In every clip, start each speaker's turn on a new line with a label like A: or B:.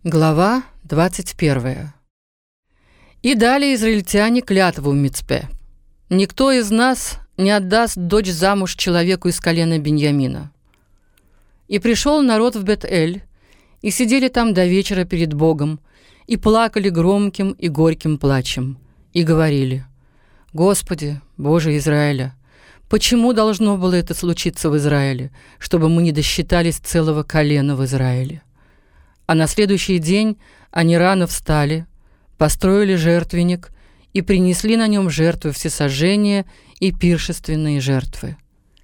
A: Глава 21. И дали израильтяне клятву в Мицпе: никто из нас не отдаст дочь замуж человеку из колена Беньямина. И пришел народ в Бет-Эль, и сидели там до вечера перед Богом, и плакали громким и горьким плачем, и говорили: «Господи, Боже Израиля, почему должно было это случиться в Израиле, чтобы мы не досчитались целого колена в Израиле?» А на следующий день они рано встали, построили жертвенник и принесли на нем жертвы всесожжения и пиршественные жертвы.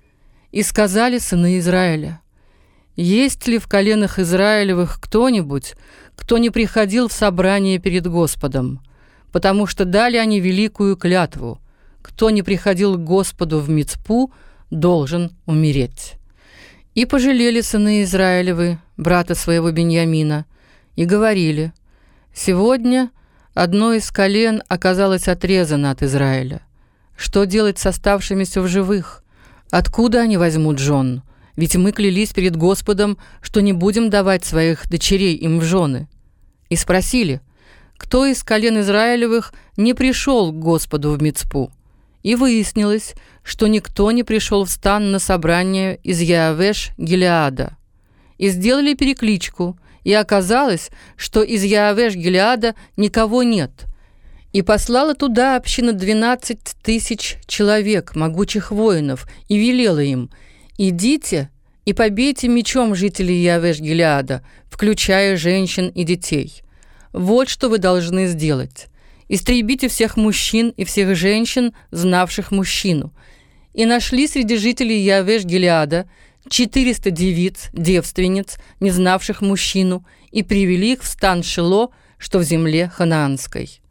A: И сказали сыны Израиля: «Есть ли в коленах Израилевых кто-нибудь, кто не приходил в собрание перед Господом? Потому что дали они великую клятву: кто не приходил к Господу в Мицпу, должен умереть». И пожалели сыны Израилевы брата своего Беньямина, и говорили: «Сегодня одно из колен оказалось отрезано от Израиля. Что делать с оставшимися в живых? Откуда они возьмут жен? Ведь мы клялись перед Господом, что не будем давать своих дочерей им в жены». И спросили: кто из колен Израилевых не пришел к Господу в Мицпу? И выяснилось, что никто не пришел в стан на собрание из Яавеш-Гилеада. И сделали перекличку, и оказалось, что из Яавеш-Гилеада никого нет. И послала туда община 12 тысяч человек, могучих воинов, и велела им: «Идите и побейте мечом жителей Яавеш-Гилеада, включая женщин и детей. Вот что вы должны сделать. Истребите всех мужчин и всех женщин, знавших мужчину». И нашли среди жителей Яавеш-Гилеада 400 девиц, девственниц, не знавших мужчину, и привели их в стан Шило, что в земле ханаанской.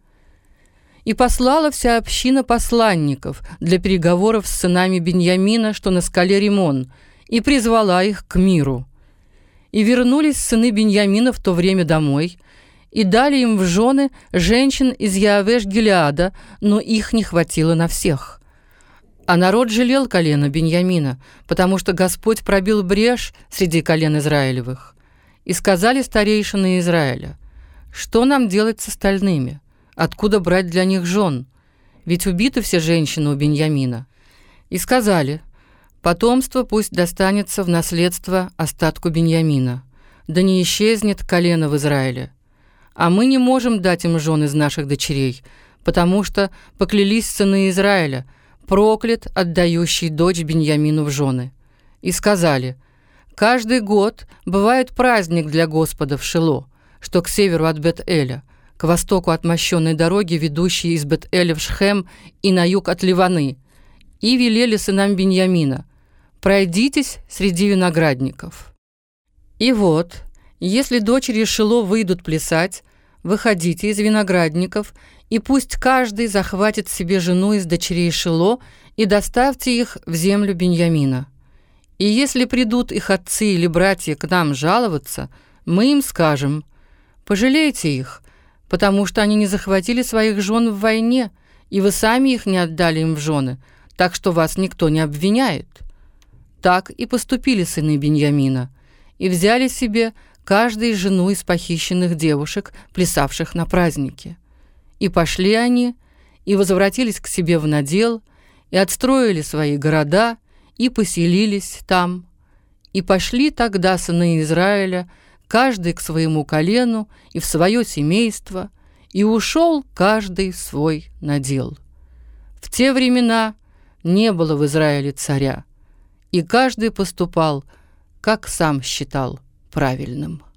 A: И послала вся община посланников для переговоров с сынами Беньямина, что на скале Римон, и призвала их к миру. И вернулись сыны Беньямина в то время домой, и дали им в жены женщин из Яавеш-Гилеада, но их не хватило на всех. А народ жалел колено Беньямина, потому что Господь пробил брешь среди колен Израилевых. И сказали старейшины Израиля: «Что нам делать с остальными? Откуда брать для них жен? Ведь убиты все женщины у Беньямина». И сказали: «Потомство пусть достанется в наследство остатку Беньямина, да не исчезнет колено в Израиле. А мы не можем дать им жен из наших дочерей, потому что поклялись сыны Израиля: проклят отдающий дочь Беньямину в жены». И сказали: «Каждый год бывает праздник для Господа в Шило, что к северу от Бет-Эля, к востоку от мощенной дороги, ведущей из Бет-Эля в Шхем, и на юг от Ливаны». И велели сынам Беньямина: «Пройдитесь среди виноградников». И вот, если дочери Шило выйдут плясать, выходите из виноградников, и пусть каждый захватит себе жену из дочерей Шило, и доставьте их в землю Беньямина. И если придут их отцы или братья к нам жаловаться, мы им скажем: пожалейте их, потому что они не захватили своих жен в войне, и вы сами их не отдали им в жены, так что вас никто не обвиняет». Так и поступили сыны Беньямина, и взяли себе каждый жену из похищенных девушек, плясавших на празднике. И пошли они, и возвратились к себе в надел, и отстроили свои города, и поселились там. И пошли тогда сыны Израиля, каждый к своему колену и в свое семейство, и ушел каждый в свой надел. В те времена не было в Израиле царя, и каждый поступал, как сам считал правильным.